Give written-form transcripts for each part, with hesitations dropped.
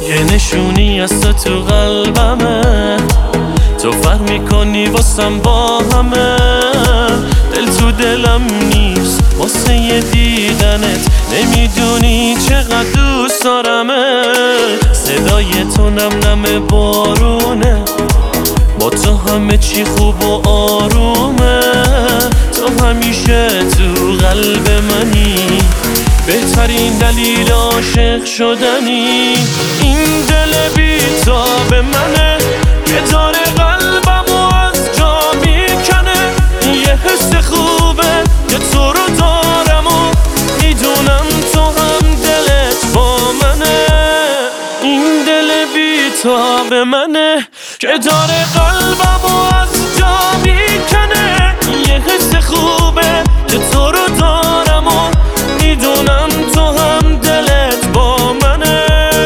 یه نشونی از تو قلبمه، تو فرق میکنی واسم با همه. دل تو دلم نیست واسه یه دیدنت، نمیدونی چقدر دوست دارمه. صدای تو نم نم بارونه، با تو همه چی خوب و آرومه. تو همیشه تو قلب منی، بهترین دلیل عاشق شدنی. این دل بی‌تاب منه که داره قلبمو از جا میکنه. یه حس خوبه که تو رو دارم و میدونم تو هم دلت با منه. این دل بی‌تاب منه که داره قلبمو از جا میکنه. یه حس خوبه که تو رو دارم و میدونم تو هم دلت با منه.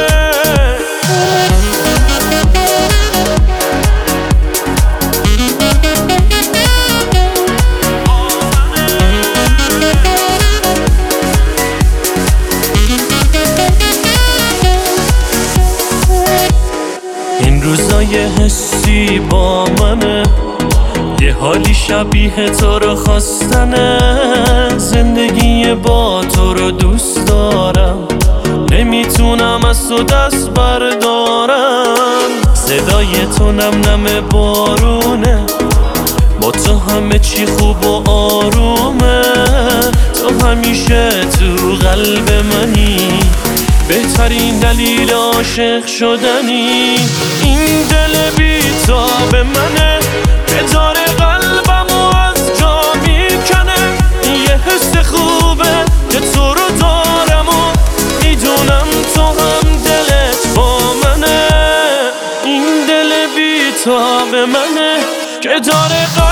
این روزای حسی با منه، یه حالی شبیه تو رو خواستنه. زندگی با تو رو دوست دارم، نمیتونم از تو دست بردارم. صدای تو نم نم بارونه، با تو همه چی خوب و آرومه. تو همیشه تو قلب منی، بهترین دلیل عاشق شدنی. این دل بی‌تاب منه که داره قلبمو از جا میکنه. یه حس خوبه که تو رو دارم و میدونم تو هم دلت با منه. این دل بی‌تاب منه که داره